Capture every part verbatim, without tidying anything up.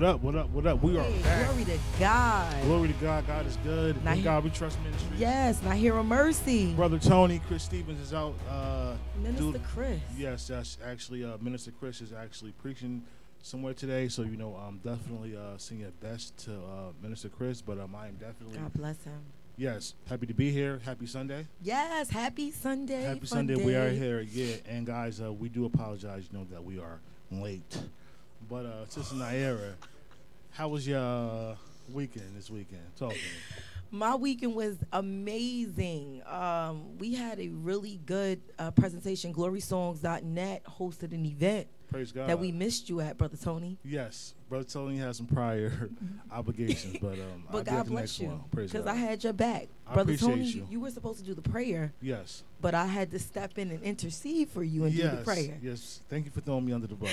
What up? What up? What up? We are Hey, back. glory to God. Glory to God. God is good. Now In he- God we trust ministry. Yes, now hear a mercy. Brother Tony, Chris Stevens is out. Uh, Minister do- Chris. Yes, that's actually uh, Minister Chris is actually preaching somewhere today. So you know, um, definitely uh, sing your best to uh, Minister Chris. But um, I am definitely God bless him. yes happy to be here. Happy Sunday. Yes, happy Sunday. Happy fun Sunday. day. We are here. Yeah, and guys, uh, we do apologize. You know that we are late. But uh, Sister Naira, how was your uh, weekend this weekend? Talk to me. My weekend was amazing. Um, we had a really good uh, presentation. glory songs dot net hosted an event Praise God. that we missed you at, Brother Tony. Yes, Brother Tony has some prior obligations, but um, I'll But be God at the bless next you. one. Praise Because God. I had your back. I Brother appreciate Tony, you. you were supposed to do the prayer, Yes. but I had to step in and intercede for you and yes. do the prayer. Yes. Thank you for throwing me under the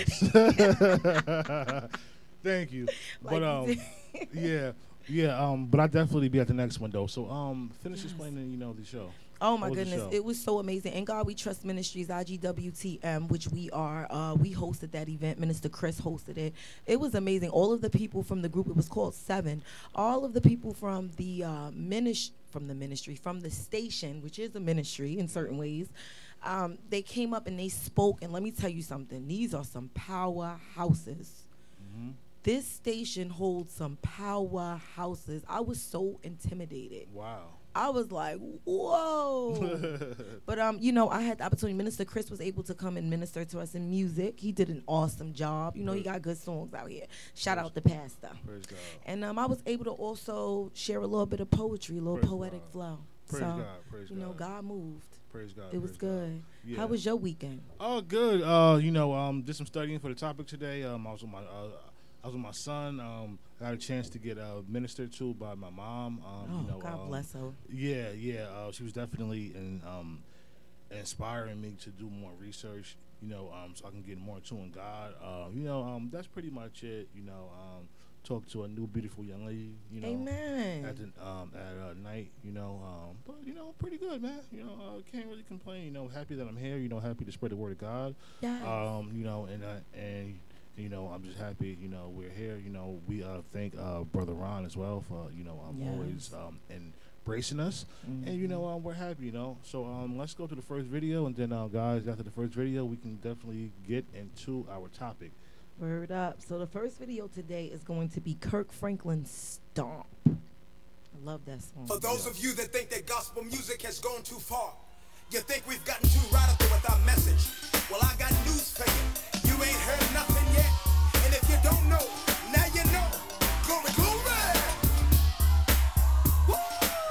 bus. Thank you. Like but you um, did. yeah, yeah. Um, but I definitely be at the next one though. So um, finish Yes. explaining, you know, the show. Oh my How was the goodness, show? it was so amazing. And God We Trust Ministries, I G W T M, which we are, uh, we hosted that event. Minister Chris hosted it. It was amazing. All of the people from the group, it was called Seven. All of the people from the uh, ministry, from the ministry, from the station, which is a ministry in certain ways, um, they came up and they spoke. And let me tell you something. These are some powerhouses. Mm-hmm. This station holds some powerhouses. I was so intimidated. Wow. I was like, whoa. But, um, you know, I had the opportunity. Minister Chris was able to come and minister to us in music. He did an awesome job. You know, he got good songs out here. Shout out the pastor. Praise God. And um, I was able to also share a little bit of poetry, a little Praise poetic God. flow. Praise so, God. Praise you know, God. God moved. Praise God. It was praise God. good. Yeah. How was your weekend? Oh, good. Uh, you know, um, did some studying for the topic today. Um, I was with my, uh, I was with my son. Um, I got a chance to get uh, ministered to by my mom. Um, Oh, you know, God um, bless her. Yeah, yeah. Uh, she was definitely in, um, inspiring me to do more research. You know, um, so I can get more in tune with God. Uh, you know, um, that's pretty much it. You know, um, talk to a new beautiful young lady. You know, Amen. at the um, at uh, night. You know, um, but you know, pretty good, man. You know, uh, can't really complain. You know, happy that I'm here. You know, happy to spread the word of God. Yes. Um, you know, and uh, and you know, I'm just happy. You know, we're here. You know, we uh, thank uh, Brother Ron as well for you know um, Yes. always um, embracing us, Mhm. and you know um, we're happy. You know, so um, let's go to the first video, and then uh, guys, after the first video, we can definitely get into our topic. Word up. So the first video today is going to be Kirk Franklin's Stomp. I love that song. For those of you that think that gospel music has gone too far, you think we've gotten too radical with our message. Well, I got news for you. You ain't heard nothing yet. And if you don't know, now you know. Glory, glory! Woo!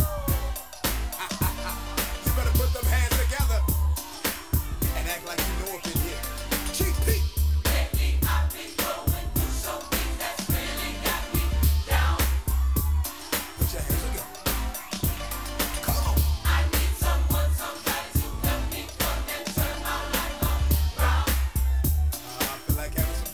You better put them hands together and act like you know up in here. G P. Lately I've been going through something that's really got me down. Put your hands together. Come on. I need someone, somebody to help me come and turn my life around. Uh, I feel like having some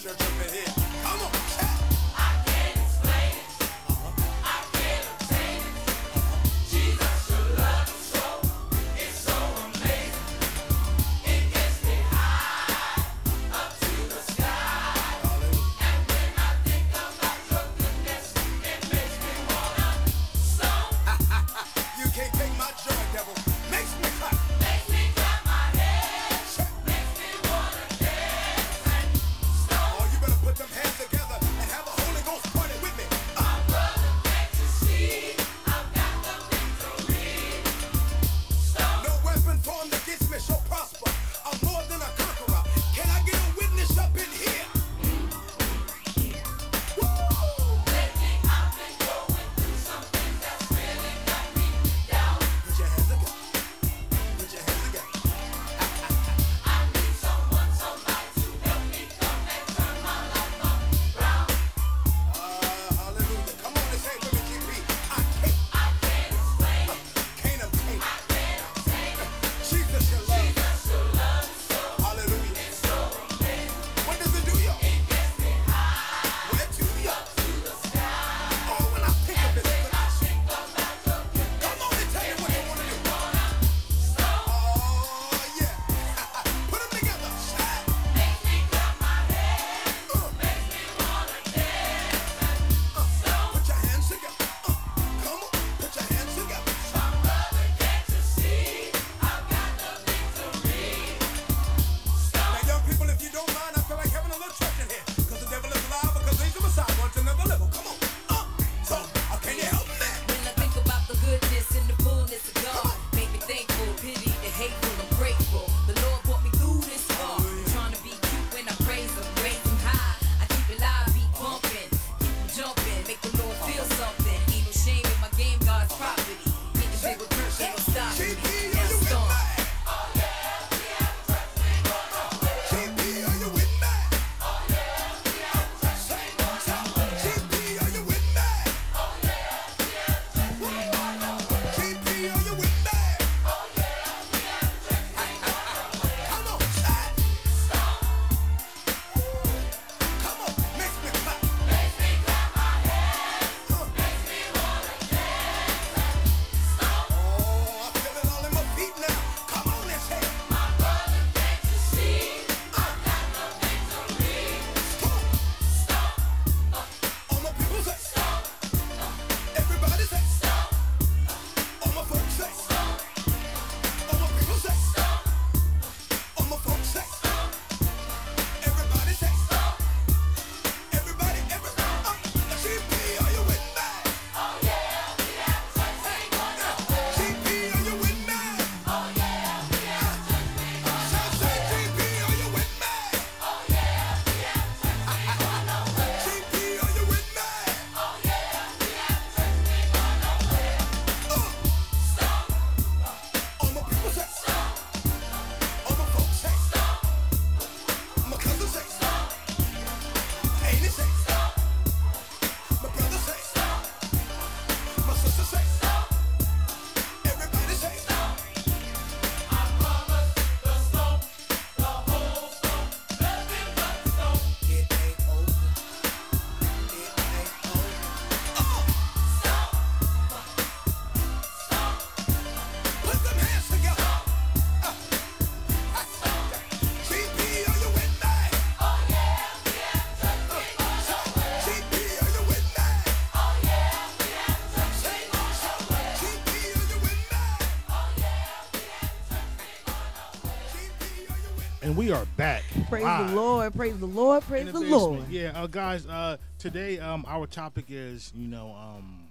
we are back. Praise live the Lord. Praise the Lord. in Praise the the basement. Lord. Yeah, uh, guys. Uh, today, um, our topic is, you know, um,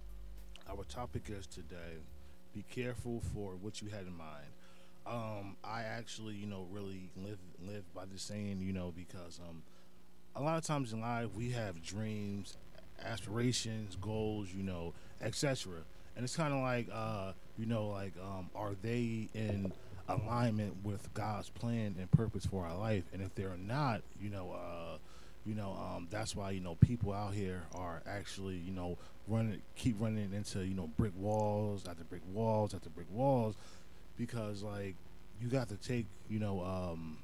our topic is today. Be careful for what you had in mind. Um, I actually, you know, really live live by this saying, you know, because um, a lot of times in life we have dreams, aspirations, goals, you know, et cetera. And it's kind of like, uh, you know, like, um, are they in alignment with God's plan and purpose for our life? And if they're not, you know, uh, you know, um, that's why, you know, people out here are actually, you know, running, keep running into, you know, brick walls after brick walls after brick walls, because like you got to take, you know, um,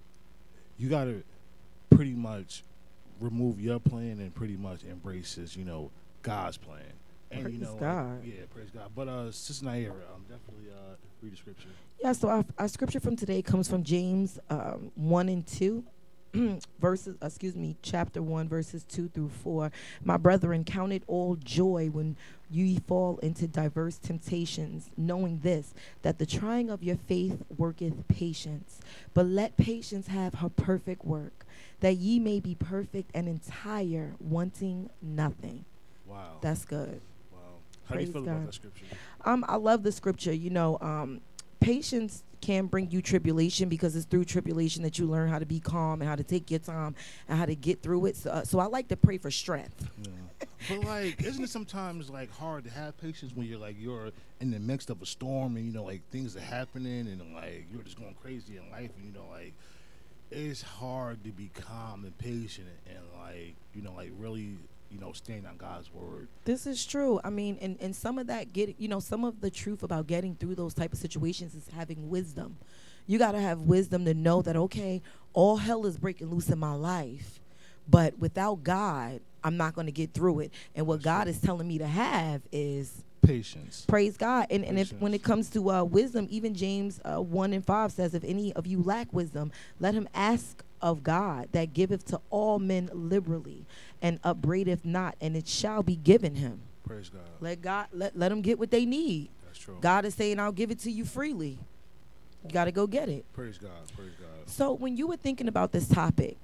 you got to pretty much remove your plan and pretty much embraces, you know, God's plan. And Praise you know, like, God. yeah, praise God. But uh, Sister Naira, um, definitely uh, read the scripture. Yeah, so our, our scripture from today comes from James um, one and two. verses, excuse me, chapter one, verses two through four. My brethren, count it all joy when ye fall into diverse temptations, knowing this, that the trying of your faith worketh patience. But let patience have her perfect work, that ye may be perfect and entire, wanting nothing. Wow. That's good. Wow. How do you Praise feel God. about that scripture? Um, I love the scripture. You know, um, patience can bring you tribulation, because it's through tribulation that you learn how to be calm and how to take your time and how to get through it. So, uh, so I like to pray for strength. Yeah. But like, isn't it sometimes like hard to have patience when you're like you're in the midst of a storm and you know like things are happening and like you're just going crazy in life and you know like it's hard to be calm and patient and like you know like really you know stand on God's word. This is true. I mean, and, and some of that get you know some of the truth about getting through those type of situations is having wisdom. You got to have wisdom to know that, okay, all hell is breaking loose in my life, but without God, I'm not going to get through it. And what That's God true. is telling me to have is Patience. praise God. And and if when it Patience. comes to uh, wisdom, even James uh, one and five says, if any of you lack wisdom, let him ask of God, that giveth to all men liberally and upbraideth not, and it shall be given him. Praise God. Let God let, let them get what they need. That's true. God is saying, I'll give it to you freely. You got to go get it. Praise God. Praise God. So when you were thinking about this topic,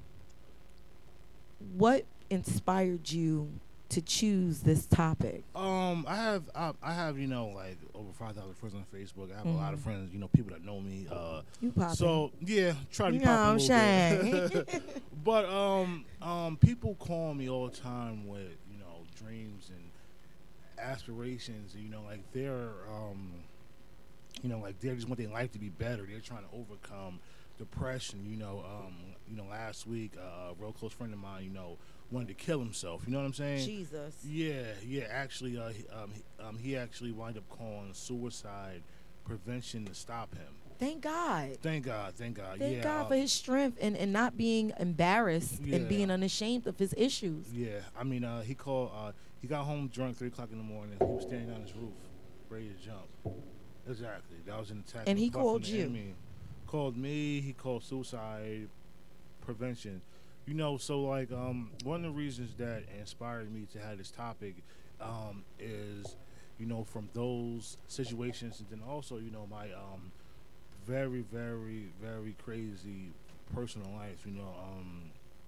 what inspired you to choose this topic? Um, I have I, I have you know like over five thousand friends on Facebook. I have a lot of Mhm. friends, you know, people that know me. Uh, You popping. so yeah, try to be You know popping a what little I'm bit. But um, um, people call me all the time with you know dreams and aspirations. And, you know, like they're um, you know, like they just want their life to be better. They're trying to overcome depression. You know, um, you know, last week uh, a real close friend of mine, you know, wanted to kill himself. You know what I'm saying? Jesus. Yeah, yeah. Actually, uh, he, um, he, um, he actually wound up calling suicide prevention to stop him. Thank God. Thank God, thank God. Thank yeah, God uh, for his strength and, and not being embarrassed Yeah. and being unashamed of his issues. Yeah, I mean, uh, he called. Uh, he got home drunk three o'clock in the morning. He was standing on his roof, ready to jump. Exactly. That was an attack. And of he butt from called the you. enemy. Called me. He called suicide prevention. You know, so like um, one of the reasons that inspired me to have this topic um, is, you know, from those situations, and then also, you know, my um, very, very, very crazy personal life. You know, um,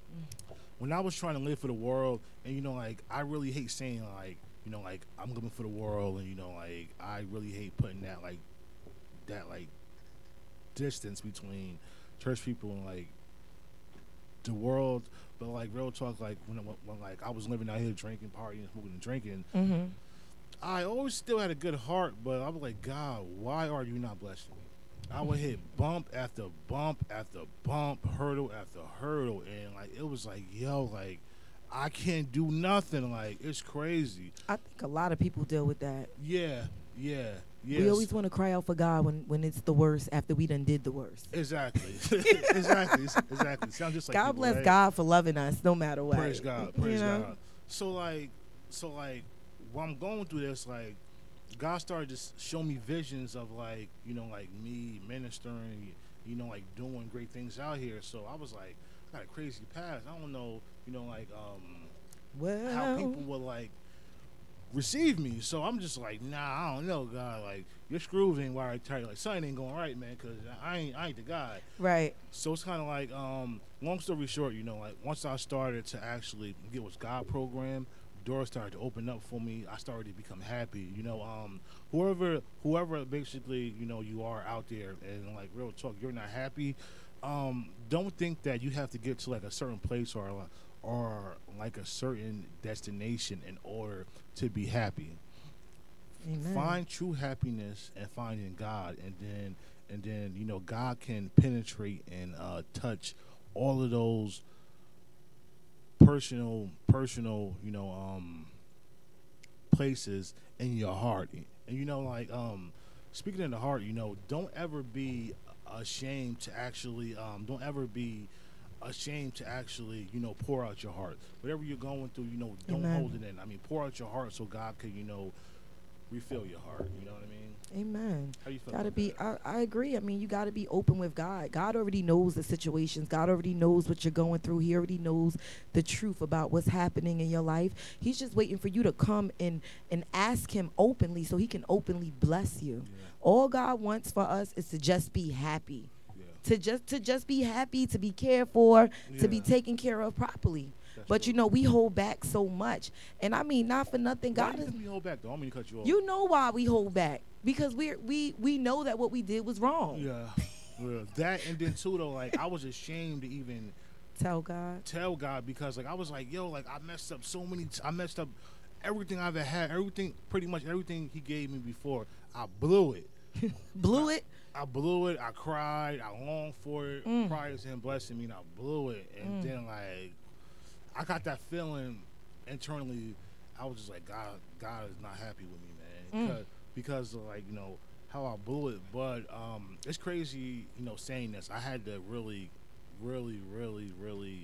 when I was trying to live for the world, and you know, like I really hate saying like, you know, like I'm living for the world, and you know, like I really hate putting that like that like distance between church people and like the world. But like real talk, like when, when, when like I was living out here drinking, partying, smoking, and drinking, Mm-hmm. I always still had a good heart, but I was like, God, why are you not blessing me? I would hit bump after bump after bump, hurdle after hurdle, and like it was like, yo, like I can't do nothing. Like it's crazy. I think a lot of people deal with that. Yeah, yeah, yeah. We always want to cry out for God when, when it's the worst after we done did the worst. exactly, exactly, exactly. Sounds just like God people, bless right? God for loving us no matter what. Praise God, You praise know? God. So like, so like, while I'm going through this, like, God started to s- show me visions of like, you know, like me ministering, you know, like doing great things out here. So I was like, I got a crazy past. I don't know, you know, like um, how Well, people will like receive me. So I'm just like, nah, I don't know, God. Like, your screws ain't wired tight. Like something ain't going right, man, because I ain't I ain't the guy. Right. So it's kind of like, um, long story short, you know, like once I started to actually get with God program, doors started to open up for me. I started to become happy. You know, um, whoever, whoever basically, you know, you are out there, and like real talk, you're not happy. Um, don't think that you have to get to like a certain place or like, or like a certain destination in order to be happy. Amen. Find true happiness and find in God, and then and then you know God can penetrate and uh, touch all of those personal personal you know um places in your heart. And you know like um speaking in the heart, you know don't ever be ashamed to actually um don't ever be ashamed to actually you know pour out your heart. Whatever you're going through, you know don't Amen. hold it in. I mean, pour out your heart so God can you know refill your heart. You know what I mean? Amen. How you feel Gotta about be. that? I, I agree. I mean, you gotta be open with God. God already knows the situations. God already knows what you're going through. He already knows the truth about what's happening in your life. He's just waiting for you to come and and ask Him openly, so He can openly bless you. Yeah. All God wants for us is to just be happy. Yeah. To just to just be happy, to be cared for, to be Yeah. taken care of properly. That's But true. you know, we hold back so much, and I mean, not for nothing. Why God do you is. think we hold back though? I'm gonna cut you off. You know why we hold back? Because we're we we know that what we did was wrong. Yeah. Yeah. That and then too though, like I was ashamed to even Tell God. tell God because like I was like, yo, like I messed up so many. T- I messed up everything I've ever had, everything, pretty much everything He gave me before. I blew it. Blew it. I blew it. I cried. I longed for it Mm. prior to Him blessing me, and I blew it. And Mm. then like I got that feeling internally. I was just like, God, God is not happy with me, man, Mm. because because of like you know how I blew it. But um, it's crazy, you know, saying this. I had to really, really, really, really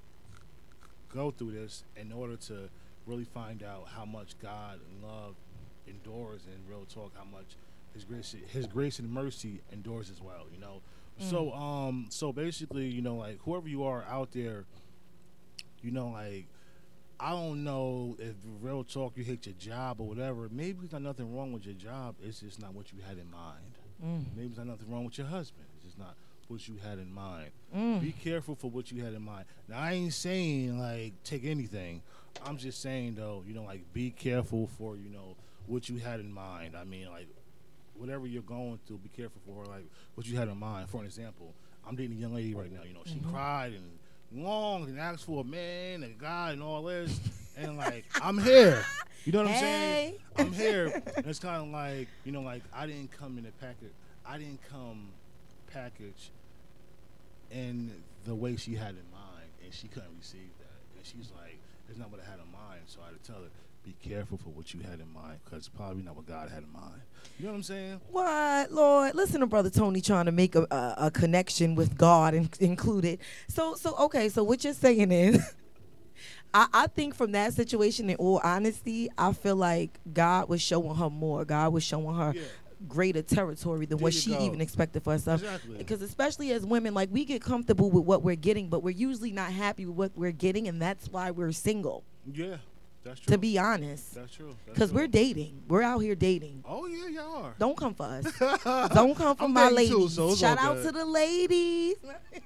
go through this in order to really find out how much God and love endures, and real talk, how much His grace, His grace and mercy endures as well. You know, Mm. so um, so basically, you know, like whoever you are out there, you know, like I don't know if real talk you hate your job or whatever. Maybe there's not nothing wrong with your job. It's just not what you had in mind. Mm. Maybe there's not nothing wrong with your husband. It's just not what you had in mind. Mm. Be careful for what you had in mind. Now I ain't saying like take anything. I'm just saying though, you know, like be careful for you know what you had in mind. I mean, like whatever you're going through, be careful for like what you had in mind. For an example, I'm dating a young lady right now. You know, she Mhm. cried and longed and asked for a man, a guy, and all this, and like I'm here. You know what I'm saying? Hey. I'm here, and it's kind of like you know, like I didn't come in a package. I didn't come package in the way she had in mind, and she couldn't receive that. And she's like, "It's not what I had in mind." So I had to tell her, "Be careful for what you had in mind, because it's probably not what God had in mind." You know what I'm saying? What, Lord? Listen to Brother Tony trying to make a, a, a connection with God in, included. So, so okay. So what you're saying is, I, I think from that situation, in all honesty, I feel like God was showing her more. God was showing her Yeah. greater territory than There what you she go. even expected for herself. Exactly. Because especially as women, like we get comfortable with what we're getting, but we're usually not happy with what we're getting, and that's why we're single. Yeah, that's true. To be honest, That's true. That's because true. we're dating, we're out here dating. Oh yeah, y'all are. Don't come for us. Don't come for I'm my dating too, ladies. so it's Shout all out good. to the ladies.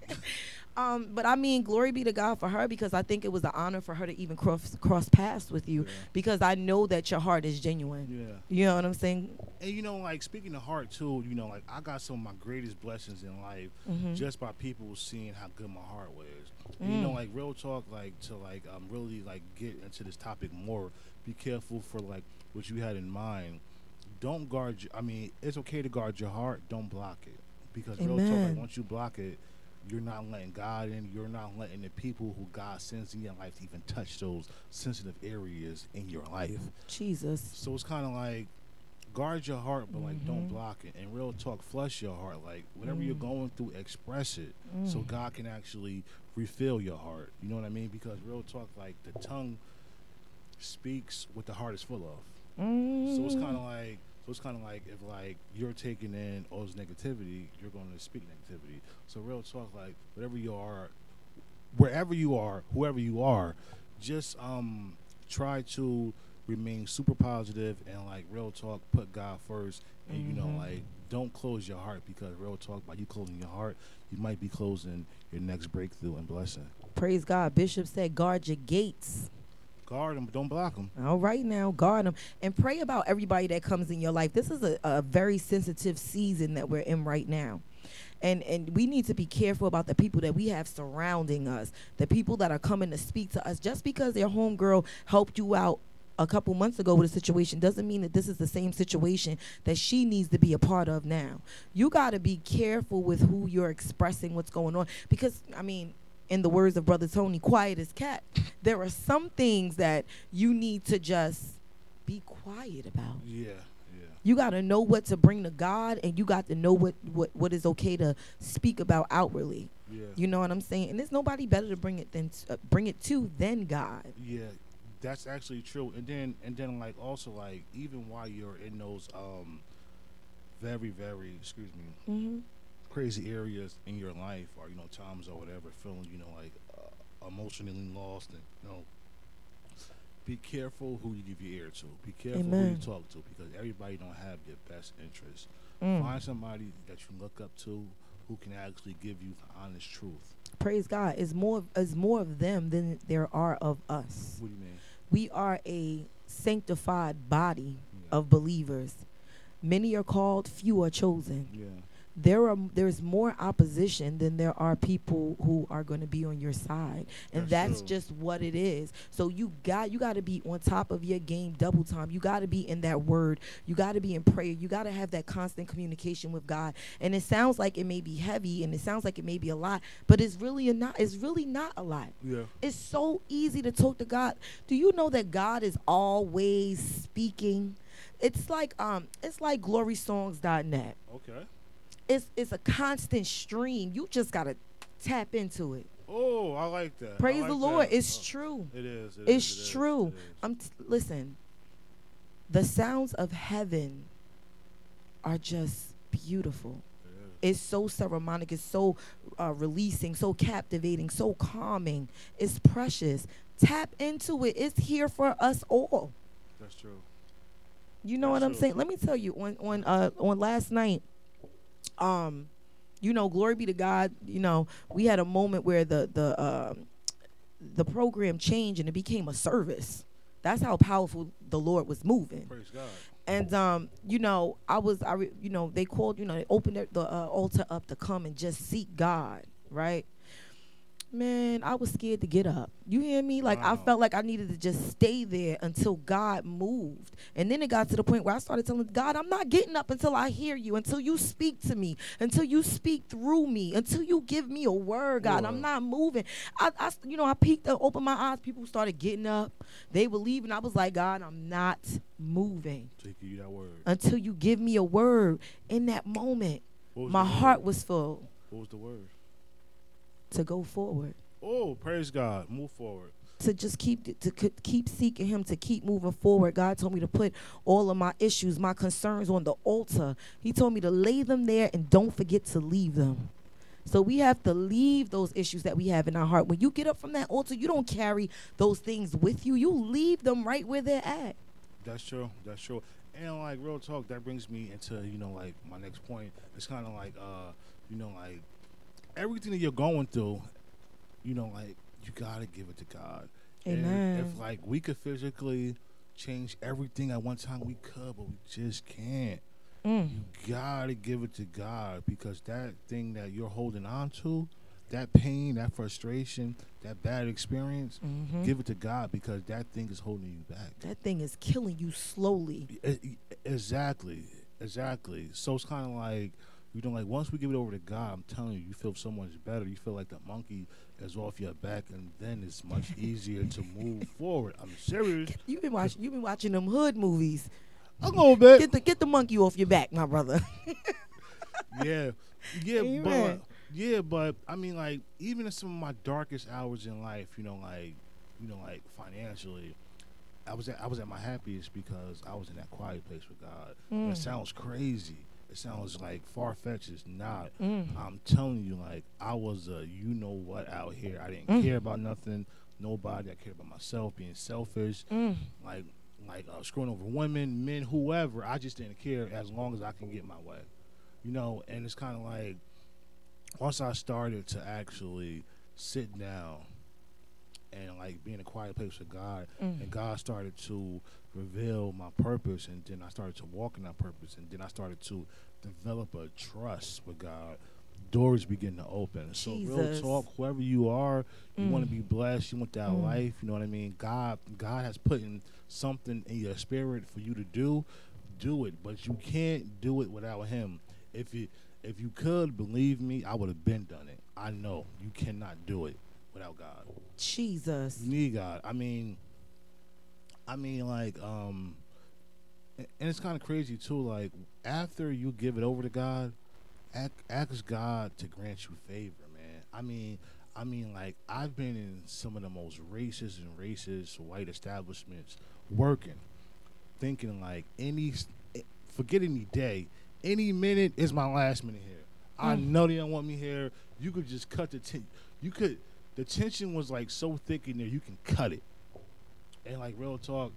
um, but I mean, glory be to God for her, because I think it was an honor for her to even cross cross paths with you, Yeah. because I know that your heart is genuine. Yeah. You know what I'm saying? And you know, like speaking of heart too, you know, like I got some of my greatest blessings in life Mhm. just by people seeing how good my heart was. And, you know, Mm. like real talk, like to like um really like get into this topic more. Be careful for like what you had in mind. Don't guard. Your, I mean, it's okay to guard your heart. Don't block it, because real talk, Amen. like once you block it, you're not letting God in. You're not letting the people who God sends in your life to even touch those sensitive areas in your life. Jesus. So it's kind of like guard your heart, but like don't Mhm. block it. And real talk, flush your heart. Like whatever you're Mm. going through, express it so Mm. God can actually refill your heart. You know what I mean? Because real talk, like the tongue speaks what the heart is full of. So it's kind of like, so it's kind of like if like you're taking in all this negativity, you're going to speak negativity. So real talk, like whatever you are, wherever you are, whoever you are, just um try to remain super positive and like real talk, put God first, and you know Mhm. like don't close your heart because real talk by you closing your heart, you might be closing your next breakthrough and blessing. Praise God. Bishop said, guard your gates. Guard them, but don't block them. All right now, guard them. And pray about everybody that comes in your life. This is a, a very sensitive season that we're in right now. And and we need to be careful about the people that we have surrounding us, the people that are coming to speak to us. Just because their homegirl helped you out a couple months ago with a situation doesn't mean that this is the same situation that she needs to be a part of now. You got to be careful with who you're expressing what's going on because, I mean, in the words of Brother Tony, quiet as cat. There are some things that you need to just be quiet about. Yeah, yeah. You got to know what to bring to God, and you got to know what, what, what is okay to speak about outwardly. Yeah. You know what I'm saying? And there's nobody better to bring it than uh, bring it to than God. Yeah, that's actually true. And then and then like also like even while you're in those um very very excuse me Mm-hmm. crazy areas in your life or you know times or whatever, feeling you know like uh, emotionally lost and you know. Be careful who you give your ear to. Be careful who Amen. you talk to because everybody don't have your best interest. Mm. Find somebody that you look up to who can actually give you the honest truth. Praise God. It's more is more of them than there are of us. What do you mean? We are a sanctified body Yeah. of believers. Many are called, few are chosen. Yeah. There are there's more opposition than there are people who are going to be on your side, and That's that's true. just what it is. So you got you got to be on top of your game double time. You got to be in that word. You got to be in prayer. You got to have that constant communication with God. And it sounds like it may be heavy, and it sounds like it may be a lot, but it's really a not. It's really not a lot. Yeah. It's so easy to talk to God. Do you know that God is always speaking? It's like um, it's like glory songs dot net. Okay. It's it's a constant stream. You just gotta tap into it. Oh, I like that. I Praise like the Lord. that. It's Oh, true. It is. It It's is, it is, true. it is. I'm t- listen. The sounds of heaven are just beautiful. It is. It's so ceremonic. It's so uh, releasing, so captivating, so calming. It's precious. Tap into it. It's here for us all. That's true. You know That's what I'm true. saying? Let me tell you. On on uh on last night, um, you know, glory be to God. You know, we had a moment where the the um, the program changed and it became a service. That's how powerful the Lord was moving. Praise God. And um, you know, I was, I, re, you know, they called, you know, they opened the, the uh, altar up to come and just seek God, right? Man, I was scared to get up. You hear me? Like I Wow. felt like I needed to just stay there until God moved. And then it got to the point where I started telling God, I'm not getting up until I hear you, until you speak to me, until you speak through me, until you give me a word, God. I'm Word. not moving. I, I, you know, I peeked, uh, opened my eyes. People started getting up. They were leaving. I was like, God, I'm not moving Take you that word. until you give me a word. In that moment, What was my the heart word? was full What was the word? to go forward, Oh, praise God. Move forward. to just keep to c- keep seeking Him, to keep moving forward. God told me to put all of my issues, my concerns on the altar. He told me to lay them there and don't forget to leave them. So we have to leave those issues that we have in our heart. When you get up from that altar, you don't carry those things with you. You leave them right where they're at. That's true. That's true. And like real talk, that brings me into you know like my next point. It's kind of like uh you know like everything that you're going through, you know like you gotta give it to God. And Amen. if like we could physically change everything at one time, we could, but we just can't. Mm. You gotta give it to God because that thing that you're holding on to, that pain, that frustration, that bad experience, Mhm. give it to God because that thing is holding you back. That thing is killing you slowly. E- e- Exactly, exactly. So it's kind of like you know, like once we give it over to God, I'm telling you, you feel so much better. You feel like the monkey is off your back, and then it's much easier to move forward. I'm serious. You've been watching. You've been watching them hood movies. A little bit. Get the get the monkey off your back, my brother. Yeah, yeah, Amen. but yeah, but I mean, like even in some of my darkest hours in life, you know, like you know, like financially, I was at I was at my happiest because I was in that quiet place with God. And Mm. it sounds crazy. It sounds like far fetched. It's not. Mm. I'm telling you, like I was a you know what out here. I didn't Mm. care about nothing, nobody. I cared about myself, being selfish. Mm. Like like uh, screwing over women, men, whoever. I just didn't care as long as I can get my way, you know. And it's kind of like once I started to actually sit down and like be in a quiet place with God, Mm. and God started to reveal my purpose, and then I started to walk in that purpose, and then I started to develop a trust with God. Doors begin to open. So real Jesus. talk, whoever you are, you Mm. want to be blessed, you want that Mm. life, you know what I mean? God God has put in something in your spirit for you to do, do it. But you can't do it without him. If you if you could, believe me, I would have been done it. I know. You cannot do it without God. Jesus. You need God. I mean I mean like um and and it's kind of crazy too, like after you give it over to God, ask, ask God to grant you favor, man. I mean, I mean, like I've been in some of the most racist and racist white establishments, working, thinking like any, forget any day, any minute is my last minute here. I Mm. know they don't want me here. You could just cut the ten- you could. The tension was like so thick in there, you can cut it. And like real talk,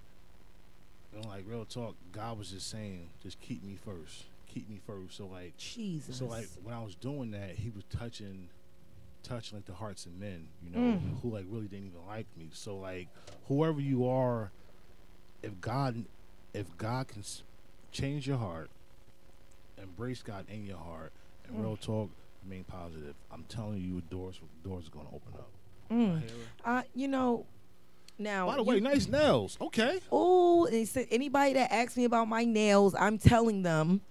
and like real talk, God was just saying, just keep me first, keep me first. So like. Jesus. So like when I was doing that, he was touching, touching like the hearts of men, you know, Mm. who like really didn't even like me. So like whoever you are, if God, if God can s- change your heart, embrace God in your heart, and Mm. real talk, remain positive. I'm telling you, doors doors are gonna open up. Mm. Hera? Uh, you know, now. By the way, you- nice nails. Okay. Oh, and so anybody that asks me about my nails, I'm telling them,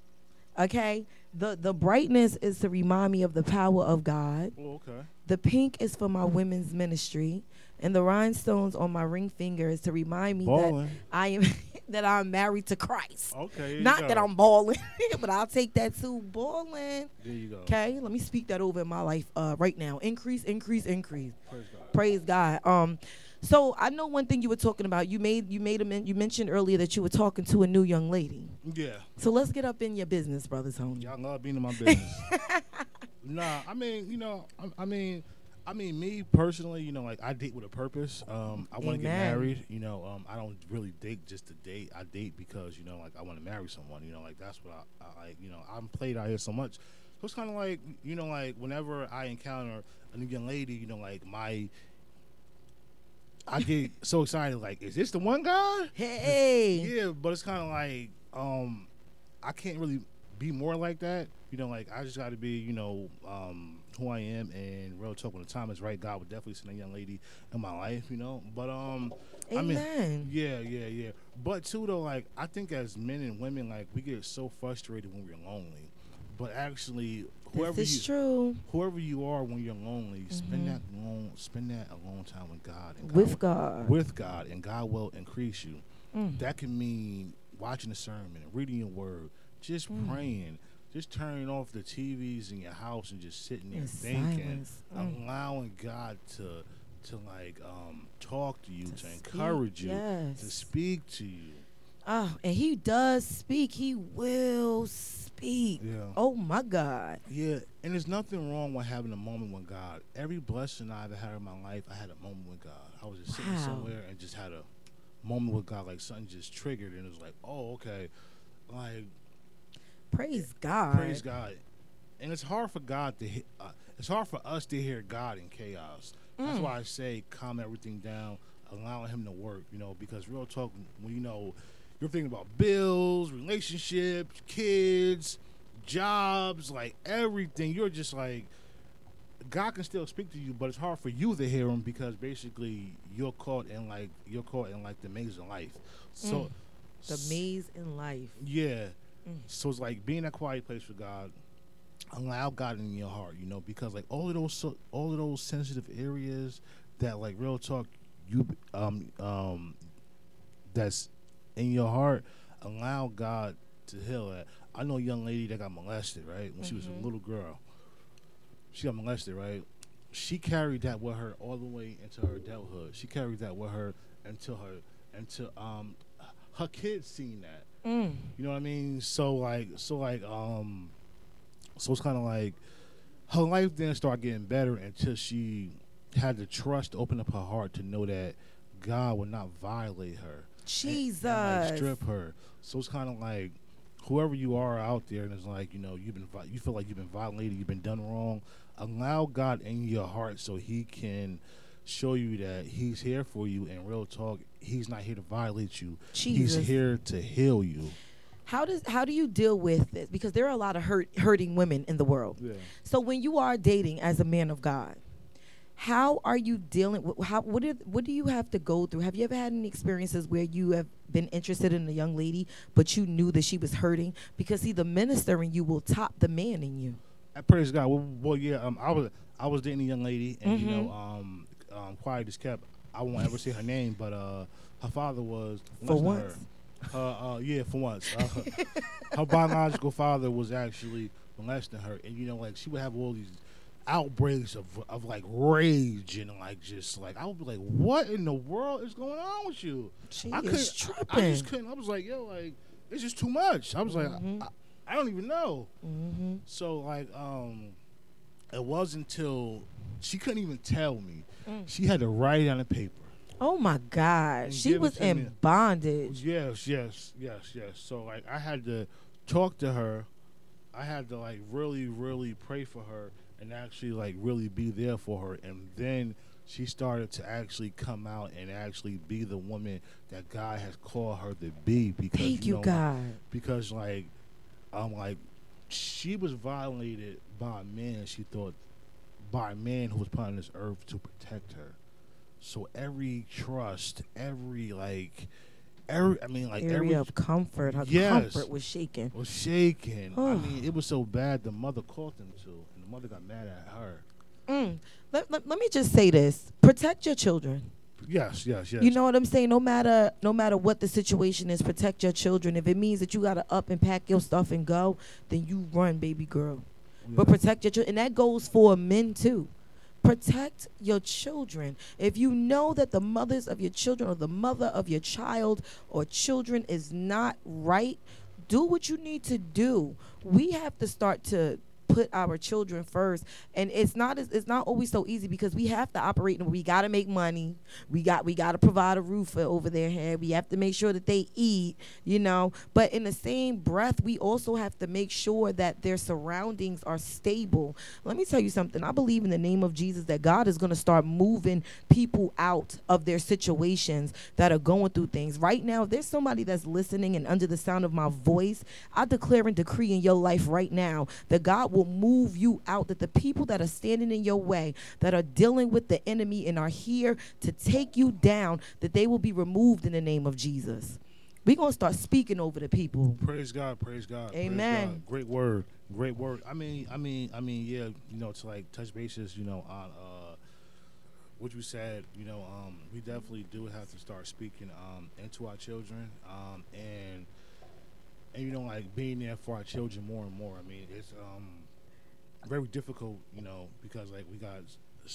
okay, the the brightness is to remind me of the power of God. Oh, okay. The pink is for my women's ministry, and the rhinestones on my ring finger is to remind me Ballin'. that I am that I'm married to Christ. Okay. there you Not go. that I'm balling, but I'll take that too. Balling. There you go. Okay, let me speak that over in my life uh, right now. Increase, increase, increase. Praise God. Praise God. Um, so I know one thing you were talking about. You made you made a men- you mentioned earlier that you were talking to a new young lady. Yeah. So let's get up in your business, brother Tony. Y'all love being in my business. Nah, I mean, you know, I, I mean, I mean, me personally, you know, like I date with a purpose. Um, I want to get Amen. married. You know, um, I don't really date just to date. I date because you know, like I want to marry someone. You know, like that's what I, I like. You know, I'm played out here so much. So it's kind of like, you know, like whenever I encounter a new young lady, you know, like my, I get so excited. Like, is this the one guy? Hey. Yeah, but it's kind of like um, I can't really be more like that. You know, like I just got to be, you know, um, who I am, and real talk. When the time is right, God would definitely send a young lady in my life. You know, but um, I mean, Amen. yeah, yeah, yeah. But too though, like I think as men and women, like we get so frustrated when we're lonely. But actually, whoever This you is true. whoever you are when you're lonely, spend Mhm. that long spend that alone time with God and With will- God. with God, and God will increase you. Mm. That can mean watching a sermon, reading your word, just Mm. praying, just turning off the T Vs in your house and just sitting there In thinking, silence. Mm. allowing God to to like um talk to you, to, To speak, encourage you, to yes. speak to you. Oh, and he does speak. He will speak. Yeah. Oh my God. Yeah, and there's nothing wrong with having a moment with God. Every blessing I ever had in my life, I had a moment with God. I was just sitting Wow. somewhere and just had a moment with God, like something just triggered, and it was like, oh, okay, like Praise God. praise God. And it's hard for God to, he- uh, it's hard for us to hear God in chaos. That's Mm. why I say calm everything down, allowing Him to work. You know, because real talk, when you know you're thinking about bills, relationships, kids, jobs, like everything, you're just like, God can still speak to you, but it's hard for you to hear Him because basically you're caught in like you're caught in like the maze of life. So The maze in life. yeah. Mm. So it's like being in a quiet place with God. Allow God in your heart, you know, because like all of those so, all of those sensitive areas that like real talk you um um that's in your heart, allow God to heal that. I know a young lady that got molested, right? When she was Mhm. a little girl. She got molested, right? She carried that with her all the way into her adulthood. She carried that with her until her until um her kids seen that. Mm. You know what I mean? So like, so like, um, so it's kind of like her life didn't start getting better until she had the trust to open up her heart to know that God would not violate her. Jesus. and, like strip her. So it's kind of like whoever you are out there, and it's like you know you've been vi- you feel like you've been violated, you've been done wrong. Allow God in your heart so He can show you that He's here for you. And real talk, He's not here to violate you. Jesus. He's here to heal you. How does how do you deal with this? Because there are a lot of hurt hurting women in the world. Yeah. So when you are dating as a man of God, how are you dealing with how what do what do you have to go through? Have you ever had any experiences where you have been interested in a young lady but you knew that she was hurting? Because see, the minister in you will top the man in you. I praise God. Well, well yeah, um, I was I was dating a young lady, and you Mhm. know, um, um, quiet as kept. I won't ever say her name, but uh, her father was For molesting once. Her. Her, uh, yeah, for once. Uh, her, her biological father was actually molesting her, and you know, like she would have all these outbreaks of of like rage and like just like I would be like, what in the world is going on with you? She I is couldn't. I, I tripping. just couldn't. I was like, yo, like it's just too much. I was like, Mhm. I, I don't even know. Mm-hmm. So like um it wasn't until she couldn't even tell me. Mm. She had to write it on the paper. Oh my God, And she give it was to in me. bondage. Yes, yes, yes, yes. So like I had to talk to her. I had to like really, really pray for her and actually like really be there for her. And then she started to actually come out and actually be the woman that God has called her to be. Because Thank you you, know, God. because like I'm like she was violated by a man she thought by a man who was put on this earth to protect her. So every trust, every like every I mean like Area every of comfort. Her Yes. comfort was shaken. was shaking. I mean, it was so bad the mother caught them too, and the mother got mad at her. Mm. Let, let, let me just say this: protect your children. Yes, yes, yes. You know what I'm saying? No matter no matter what the situation is, protect your children. If it means that you gotta up and pack your stuff and go, then you run, baby girl. But Yeah. protect your children, and that goes for men too. Protect your children. If you know that the mothers of your children or the mother of your child or children is not right, do what you need to do. We have to start to put our children first, and it's not as, it's not always so easy because we have to operate and we got to make money. We got we got to provide a roof for- over their head. We have to make sure that they eat, you know. But in the same breath, we also have to make sure that their surroundings are stable. Let me tell you something. I believe in the name of Jesus that God is going to start moving people out of their situations that are going through things. Right now, if there's somebody that's listening and under the sound of my voice, I declare and decree in your life right now that God will move you out, that the people that are standing in your way, that are dealing with the enemy and are here to take you down, that they will be removed in the name of Jesus. We're going to start speaking over the people. Praise God, praise God. praise Amen. God. Great word. Great word. I mean, I mean, I mean, yeah, you know, to like touch bases, you know, on uh what you said, you know, um, we definitely do have to start speaking um into our children. Um and and you know, like being there for our children more and more. I mean, it's um very difficult, you know, because like we got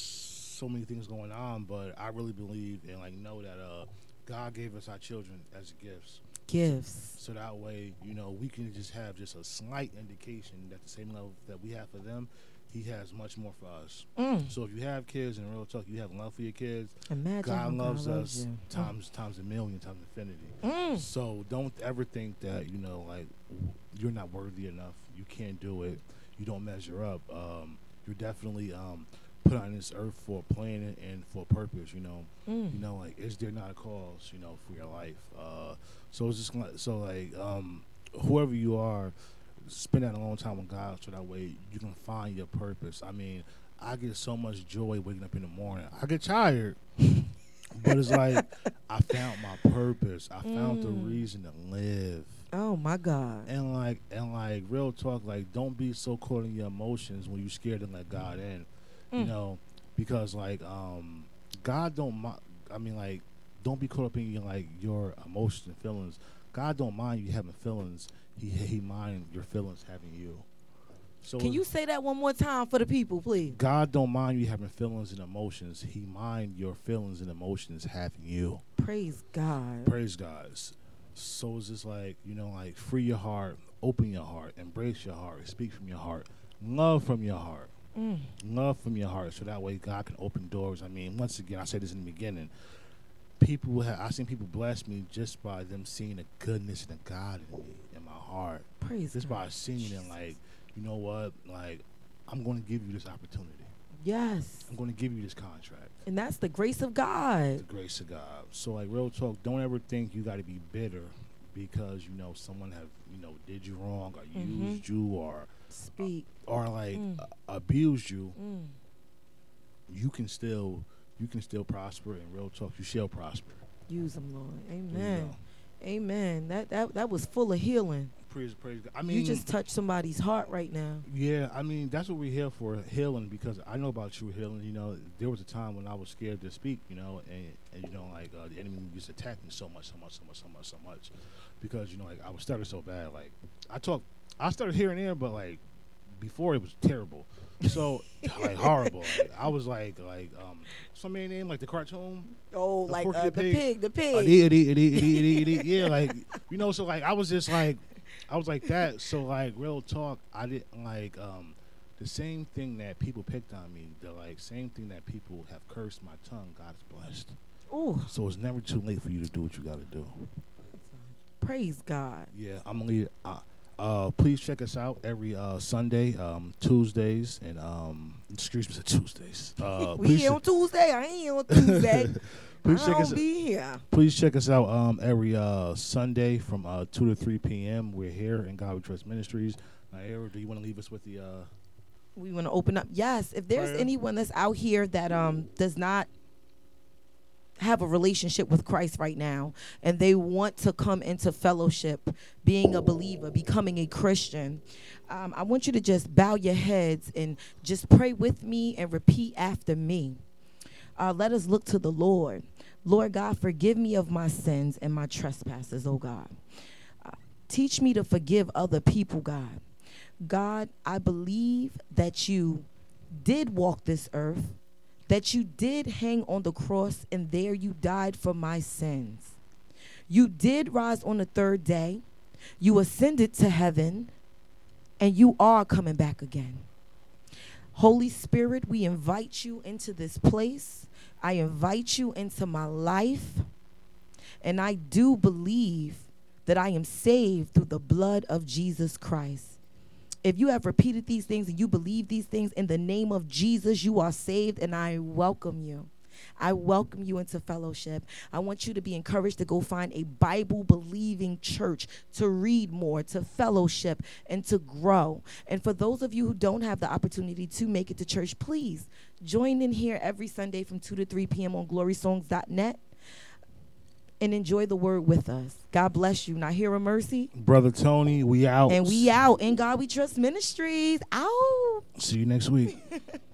so many things going on, but I really believe and like know that uh God gave us our children as gifts. Gifts. So that way, you know, we can just have just a slight indication that the same level that we have for them, He has much more for us. Mm. So if you have kids, in real talk, you have love for your kids. Imagine how God loves God us you. times times a million, times infinity. Mm. So don't ever think that, you know, like you're not worthy enough. You can't do it. You don't measure up. Um, you're definitely um, put on this earth for a plan and for a purpose. You know, Mm. you know, like is there not a cause, you know, for your life? Uh, so it's just like so like um, whoever you are, spend that a long time with God, so that way you can find your purpose. I mean, I get so much joy waking up in the morning. I get tired, but it's like I found my purpose. I found the Mm. reason to live. Oh my God. And like and like real talk, like don't be so caught in your emotions when you're scared to let God in. You Mm. know, because like um God don't mi- I mean like don't be caught up in your like your emotions and feelings. God don't mind you having feelings. He he mind your feelings having you. So Can you say that one more time for the people, please? God don't mind you having feelings and emotions. He mind your feelings and emotions having you. Praise God. Praise God. So it's just like, you know, like free your heart, open your heart, embrace your heart, speak from your heart, love from your heart, Mm. love from your heart. So that way God can open doors. I mean, once again, I said this in the beginning. people have I seen people bless me just by them seeing the goodness and the God in me, in my heart. Praise Just God. by seeing it, like, you know what, like, I'm going to give you this opportunity. Yes. I'm going to give you this contract. And that's the grace of The God. grace of God. So, like, real talk, don't ever think you got to be bitter because, you know, someone have, you know, did you wrong or Mhm. used you or, Speak. or like, Mm. uh, abused you. Mm. You can still, you can still prosper. And real talk, you shall prosper. Use them, Lord. There you Amen. go. Amen. That that that was full of healing. Praise, praise God. I mean, You just touched somebody's heart right now. yeah, I mean, that's what we're here for, healing, because I know about you healing. You know, there was a time when I was scared to speak, you know, and, and you know, like, uh, the enemy used to attack me so much, so much, so much, so much, so much, because, you know, like, I was stuttering so bad. Like, I talk, I started here and there, but, like, before it was terrible. So, like, horrible. Like, I was like, like, um, some man name, like the cartoon. Oh, The like Porky uh, the the Pig. pig, the Uh, pig. dee, dee, dee, dee, dee, dee. Yeah, like, you know, so, like, I was just, like, I was like that. So, like, real talk, I didn't, like, um, the same thing that people picked on me, the, like, same thing that people have cursed my tongue, God is blessed. Ooh, So it's never too late for you to do what you got to do. praise God. Yeah, I'm going to leave. Uh, uh, please check us out every uh, Sunday, um, Tuesdays, and, um, excuse me, Tuesdays. Uh, We please, here on Tuesday. I ain't here on Tuesday. please I check don't us be here. Please check us out um, every uh, Sunday from uh, two to three p.m. We're here in God We Trust Ministries. Now, Era, do you want to leave us with the... Uh, We want to open up. Yes, if there's Prayer. anyone that's out here that um does not have a relationship with Christ right now and they want to come into fellowship, being a believer, becoming a Christian, um, I want you to just bow your heads and just pray with me and repeat after me. Uh, let us look to the Lord. Lord God, forgive me of my sins and my trespasses, oh God. Uh, teach me to forgive other people, God. God, I believe that you did walk this earth, that you did hang on the cross, and there you died for my sins. You did rise on the third day. You ascended to heaven, and you are coming back again. Holy Spirit, we invite you into this place. I invite you into my life, and I do believe that I am saved through the blood of Jesus Christ. If you have repeated these things and you believe these things in the name of Jesus, you are saved, and I welcome you. I welcome you into fellowship. I want you to be encouraged to go find a Bible-believing church, to read more, to fellowship, and to grow. And for those of you who don't have the opportunity to make it to church, please join in here every Sunday from two to three p.m. on glory songs dot net and enjoy the word with us. God bless you. Now, hear a mercy. Brother Tony, we out. And we out. In God We Trust Ministries. Out. See you next week.